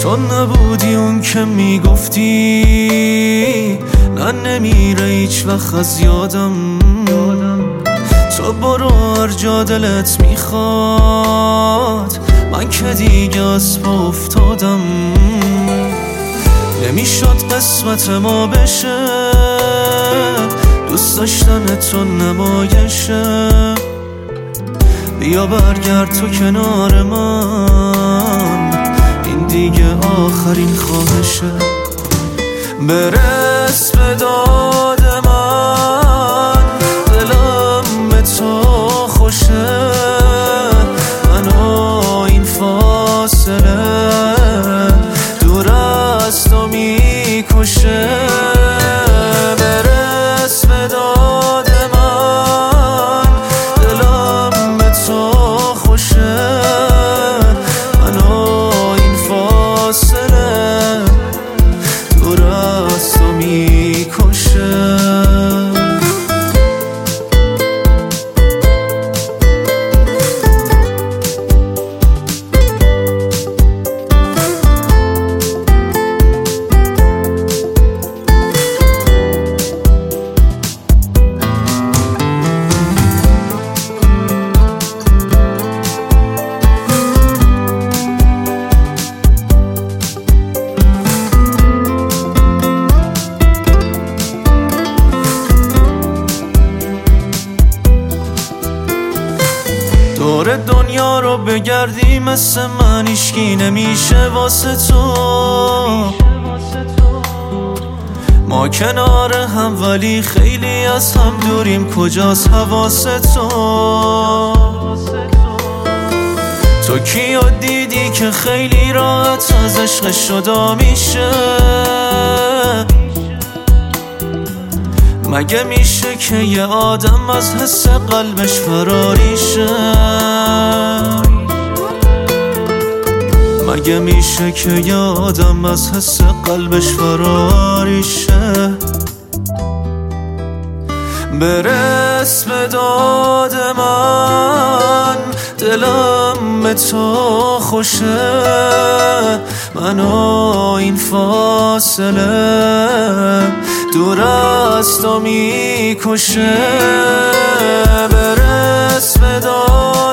تو نبودی اون که میگفتی نه نمیره هیچ وقت از یادم. تو برو هر جا دلت میخواد، من که دیگه از پا افتادم. نمیشد قسمت ما بشه، دوست داشتن تو نمایشه. بیا برگرد تو کنار من، این دیگه آخرین خواهشه. برس به داد من، دلم به تو خوشه. منو این فاصله دور از تو میکشه. برس به داد من، دلم به تو خوشه. منو این فاصله دور از تو میکشه. دور دنیا رو بگردی مثل من هیچکی نمیشه واسه تو. ما کنار هم ولی خیلی از هم دوریم، کجاست حواس تو؟ تو کیو دیدی که خیلی راحت از عشق شدا میشه؟ مگه میشه که یه آدم از حس قلبش فراری شه؟ مگه میشه که یه آدم از حس قلبش فراری شه؟ برس به داد من، دلم به تو خوشه. منو این فاصله دور از تو میکشه. برس به داد